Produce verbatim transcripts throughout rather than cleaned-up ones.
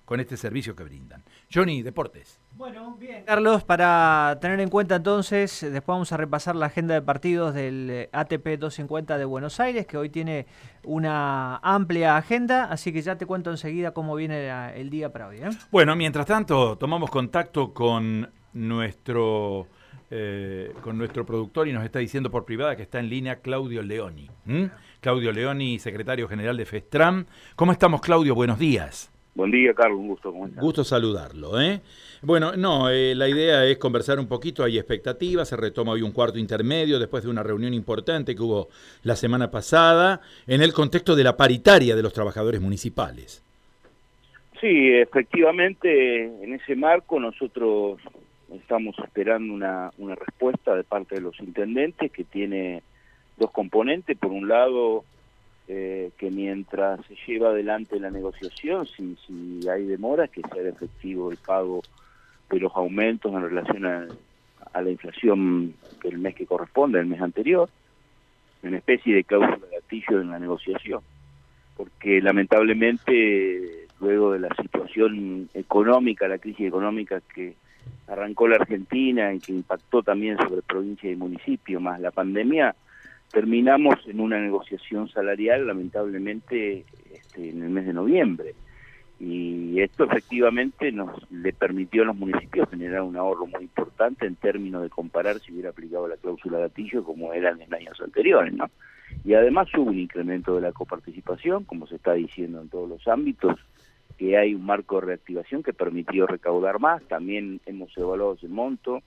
con este servicio que brindan. Johnny, deportes. Bueno, bien, Carlos, para tener en cuenta entonces, después vamos a repasar la agenda de partidos del A T P doscientos cincuenta de Buenos Aires, que hoy tiene una amplia agenda, así que ya te cuento enseguida cómo viene la, el día para hoy, ¿eh? Bueno, mientras tanto, tomamos contacto con nuestro... Eh, con nuestro productor y nos está diciendo por privada que está en línea Claudio Leoni. ¿Mm? Claudio Leoni, secretario general de FESTRAM. ¿Cómo estamos, Claudio? Buenos días. Buen día, Carlos, un gusto. ¿Cómo estás? Gusto saludarlo, ¿eh? Bueno, no, eh, la idea es conversar un poquito, hay expectativas, se retoma hoy un cuarto intermedio después de una reunión importante que hubo la semana pasada en el contexto de la paritaria de los trabajadores municipales. Sí, efectivamente, en ese marco nosotros estamos esperando una, una respuesta de parte de los intendentes que tiene dos componentes. Por un lado, eh, que mientras se lleva adelante la negociación, si, si hay demoras, que sea efectivo el pago de los aumentos en relación a, a la inflación del mes que corresponde, el mes anterior, una especie de cláusula de gatillo en la negociación. Porque lamentablemente, luego de la situación económica, la crisis económica que arrancó la Argentina y que impactó también sobre provincia y municipio, más la pandemia, terminamos en una negociación salarial, lamentablemente, este, en el mes de noviembre. Y esto efectivamente nos le permitió a los municipios generar un ahorro muy importante en términos de comparar si hubiera aplicado la cláusula gatillo como eran en años anteriores, ¿no? Y además hubo un incremento de la coparticipación, como se está diciendo en todos los ámbitos, que hay un marco de reactivación que permitió recaudar más. También hemos evaluado ese monto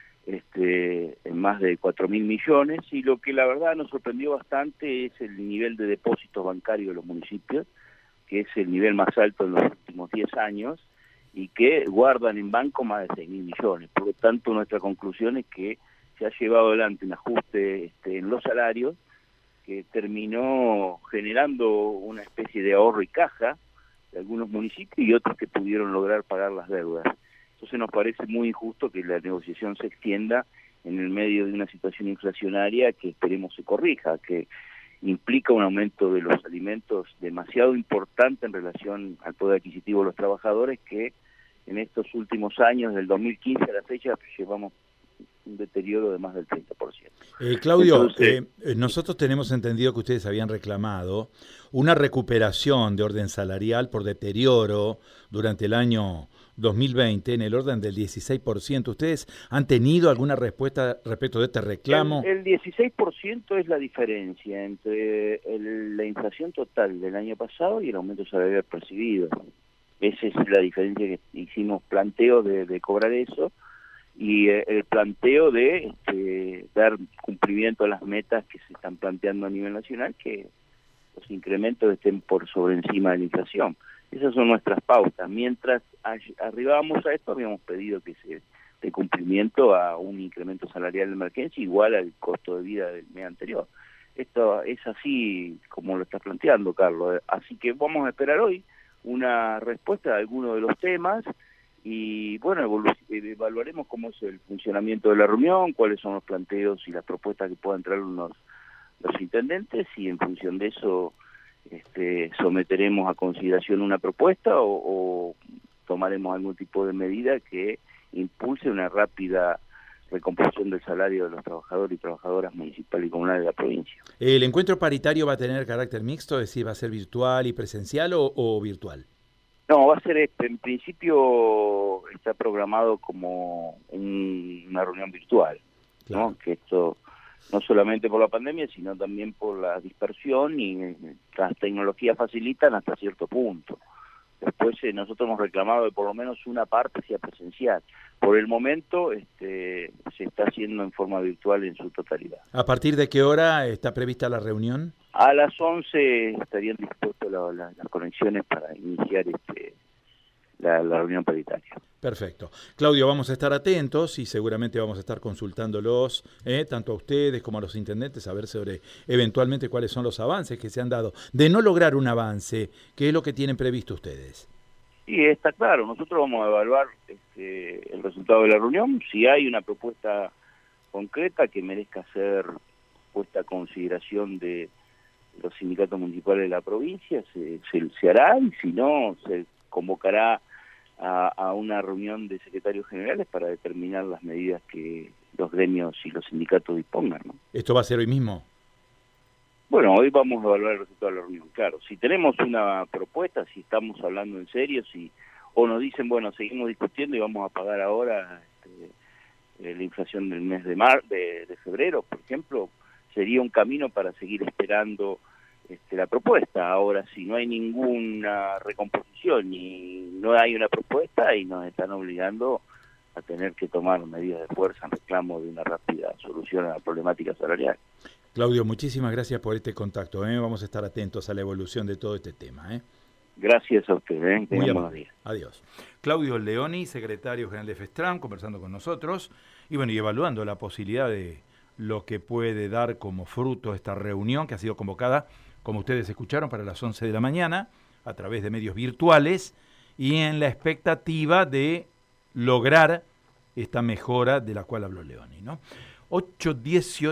este, en más de cuatro mil millones, y lo que la verdad nos sorprendió bastante es el nivel de depósitos bancarios de los municipios, que es el nivel más alto en los últimos diez años, y que guardan en banco más de seis mil millones. Por lo tanto, nuestra conclusión es que se ha llevado adelante un ajuste este, en los salarios, que terminó generando una especie de ahorro y caja de algunos municipios y otros que pudieron lograr pagar las deudas. Entonces nos parece muy injusto que la negociación se extienda en el medio de una situación inflacionaria que esperemos se corrija, que implica un aumento de los alimentos demasiado importante en relación al poder adquisitivo de los trabajadores, que en estos últimos años, del dos mil quince a la fecha, llevamos un deterioro de más del treinta por ciento. Eh, Claudio, Entonces, eh, nosotros tenemos entendido que ustedes habían reclamado una recuperación de orden salarial por deterioro durante el año dos mil veinte en el orden del dieciséis por ciento. ¿Ustedes han tenido alguna respuesta respecto de este reclamo? El, el dieciséis por ciento es la diferencia entre el, la inflación total del año pasado y el aumento salarial percibido. Esa es la diferencia que hicimos planteo de, de cobrar eso, y eh, el planteo de este, dar cumplimiento a las metas que se están planteando a nivel nacional, que los incrementos estén por sobre encima de la inflación. Esas son nuestras pautas. Mientras arribábamos a esto, habíamos pedido que se dé cumplimiento a un incremento salarial de emergencia igual al costo de vida del mes anterior. Esto es así como lo estás planteando, Carlos. Así que vamos a esperar hoy una respuesta de alguno de los temas. Y bueno, evaluaremos cómo es el funcionamiento de la reunión, cuáles son los planteos y las propuestas que puedan traer los, los intendentes, y en función de eso este, someteremos a consideración una propuesta o, o tomaremos algún tipo de medida que impulse una rápida recomposición del salario de los trabajadores y trabajadoras municipales y comunales de la provincia. ¿El encuentro paritario va a tener carácter mixto, es decir, va a ser virtual y presencial o, o virtual? No, va a ser, este, en principio está programado como un, una reunión virtual, claro. ¿No? Que esto, no solamente por la pandemia, sino también por la dispersión, y las tecnologías facilitan hasta cierto punto. Después eh, nosotros hemos reclamado que por lo menos una parte sea presencial. Por el momento este, se está haciendo en forma virtual en su totalidad. ¿A partir de qué hora está prevista la reunión? A las once estarían dispuestas la, la, las conexiones para iniciar este, la, la reunión paritaria. Perfecto. Claudio, vamos a estar atentos y seguramente vamos a estar consultándolos, eh, tanto a ustedes como a los intendentes, a ver sobre eventualmente cuáles son los avances que se han dado. De no lograr un avance, ¿qué es lo que tienen previsto ustedes? Sí, está claro. Nosotros vamos a evaluar este, el resultado de la reunión. Si hay una propuesta concreta que merezca ser puesta a consideración de los sindicatos municipales de la provincia, se, se, se hará, y si no, se convocará reunión de secretarios generales para determinar las medidas que los gremios y los sindicatos dispongan, ¿no? ¿Esto va a ser hoy mismo? Bueno, hoy vamos a evaluar el resultado de la reunión, claro. Si tenemos una propuesta, si estamos hablando en serio, si o nos dicen, bueno, seguimos discutiendo y vamos a pagar ahora este, la inflación del mes de, mar, de, de febrero, por ejemplo, sería un camino para seguir esperando este, la propuesta. Ahora, si no hay ninguna recomposición y no hay una propuesta, y nos están obligando a tener que tomar medidas de fuerza en reclamo de una rápida solución a la problemática salarial. Claudio, muchísimas gracias por este contacto, ¿eh? Vamos a estar atentos a la evolución de todo este tema, ¿eh? Gracias a ustedes, ¿eh? Muy amable. Adiós. Claudio Leoni, secretario general de FESTRAM, conversando con nosotros y bueno, y evaluando la posibilidad de lo que puede dar como fruto esta reunión que ha sido convocada, como ustedes escucharon, para las once de la mañana a través de medios virtuales y en la expectativa de lograr esta mejora de la cual habló Leoni, ¿no? ocho dieciocho